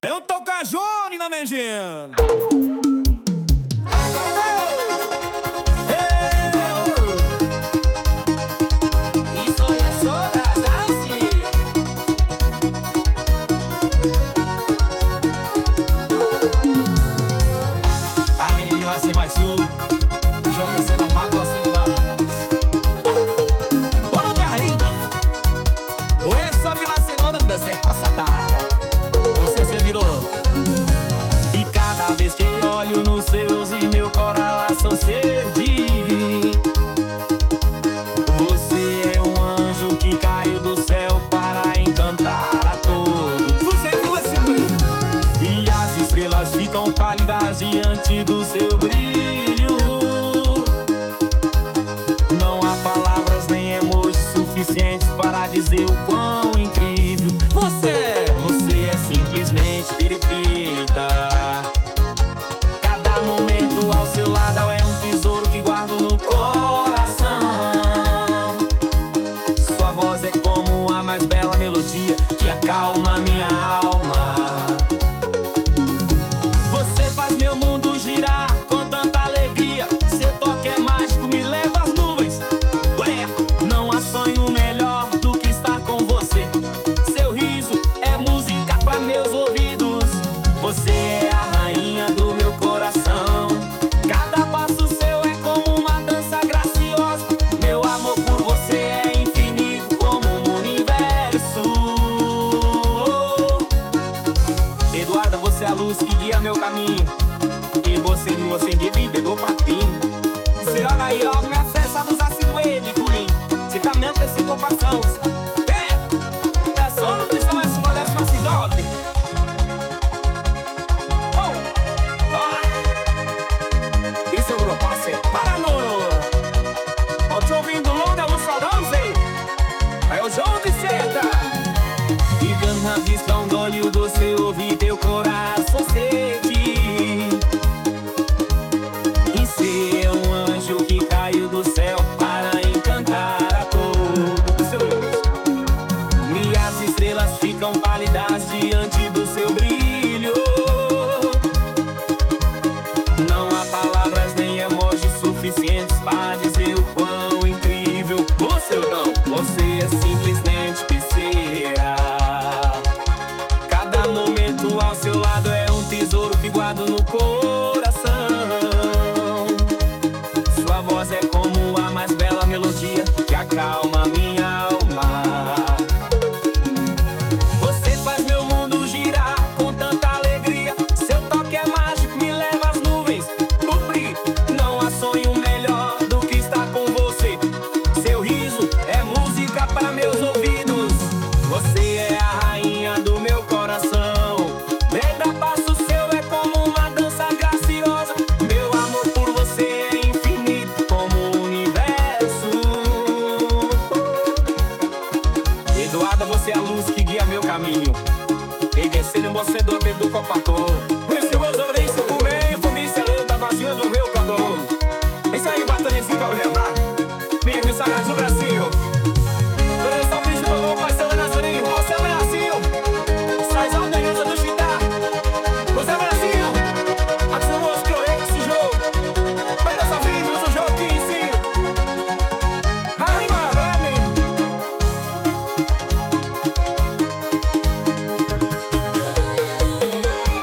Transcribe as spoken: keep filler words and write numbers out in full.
Eu tô com a Jone na Mengina. A menina vai ser mais sul. Joga você não magoa assim lá. Bora ver aí. Ou é só Vila Senhora da Zé Passada. Você se virou. E cada vez que olho nos seus e meu coração cede. Você é um anjo que caiu do céu para encantar a todos. Você viu esse brilho? E as estrelas ficam pálidas diante do seu brilho. Não há palavras nem emojis suficientes para dizer o quão incrível você é. Você é simplesmente perfeita. Cada momento ao seu lado é um tesouro que guardo no coração. Sua voz é como a mais bela melodia que acalma minha alma. Você faz meu mundo girar com tanta alegria. Seu toque é mágico, me leva às nuvens. Ué, não há sonho melhor do que estar com você. Seu riso é música para meus ouvidos. Você é a rainha do meu coração. Cada passo seu é como uma dança graciosa. Meu amor por você é infinito como um universo. Eduarda, você é a luz que guia meu caminho. E você me você de vida do papinho. Você olha aí, ó, me acessa nos ácidos ele, pulim. Você tá mesmo com esse compassão. É, é só nutrição, é sua décima cidade. Oh, oh. Isso é Europa, você para no. Ó, te ouvindo longa no Soronze. É o João de Seda. Ligando na visão do olho do seu ouvido, teu coração sede. E ser um anjo que caiu do céu para encantar a todos. E as estrelas ficam pálidas diante do seu brilho. Não há palavras nem emojis suficientes para dizer o quão incrível você não. Você é simplesmente terceira. Cada momento ao seu lado é um tesouro que guardo no coração. Sua voz é como a mais bela melodia que acalma minha alma. Você faz meu mundo girar com tanta alegria. Seu toque é mágico, me leva às nuvens. O brilho, não há sonho melhor do que estar com você. Seu riso é música para meus ouvidos. Você é a rainha do meu coração. Cada passo seu é como uma dança graciosa. Meu amor por você é infinito como o universo. Eduarda, você é a luz que guia meu caminho. E descendo você do do Copacabana.